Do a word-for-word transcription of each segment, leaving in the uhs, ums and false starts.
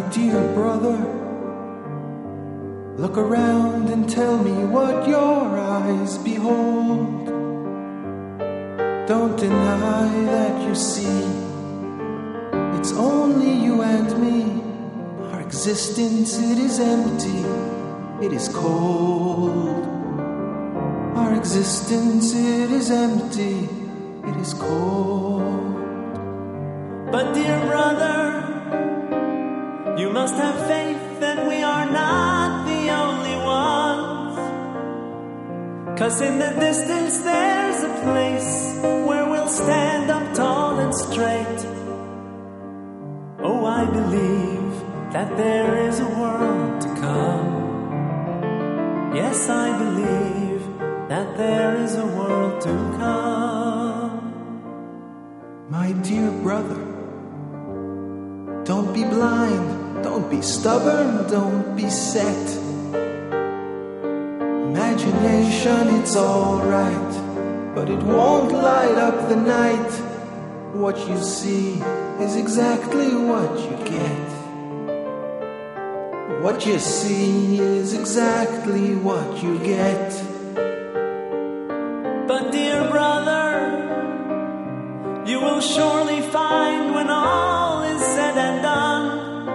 dear brother, look around and tell me what your eyes behold. Don't deny that you see it's only you and me. Our existence, it is empty, it is cold. Our existence, it is empty, it is cold. But dear brother, you must have faith that we are not the only ones. 'Cause in the distance there's a place where we'll stand up tall and straight. Oh, I believe that there is a world to come. Yes, I believe that there is a world to come. My dear brother, don't be blind, don't be stubborn, don't be set. Imagination, it's all right, but it won't light up the night. What you see is exactly what you get. What you see is exactly what you get. But dear brother, you will surely find when all is said and done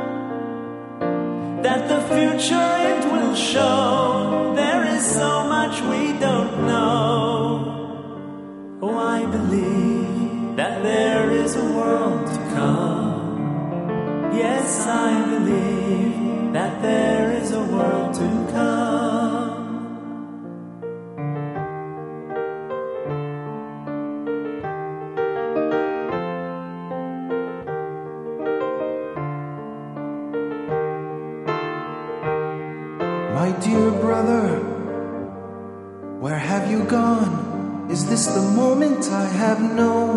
that the future, it will show there is so much we don't know. Oh, I believe that there is a world to come. Yes, I believe that there is a world to come. My dear brother, where have you gone? Is this the moment I have known?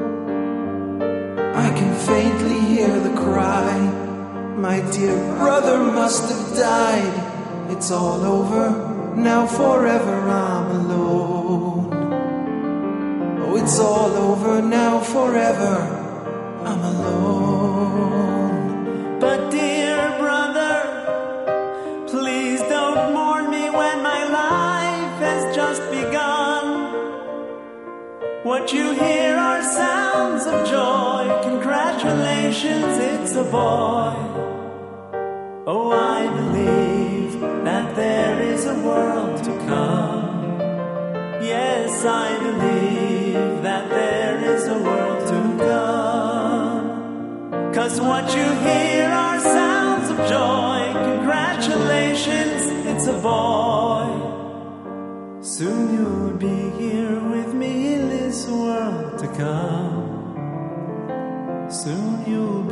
I can faintly hear the cry. My dear brother must have died. It's all over, now forever I'm alone. Oh, it's all over, now forever I'm alone. But dear brother, please don't mourn me when my life has just begun. What you hear are sounds of joy. Congratulations, it's a boy. Oh, I believe that there is a world to come. Yes, I believe that there is a world to come. 'Cause what you hear are sounds of joy. Congratulations, it's a boy. Soon you'll be here with me in this world to come. Soon you'll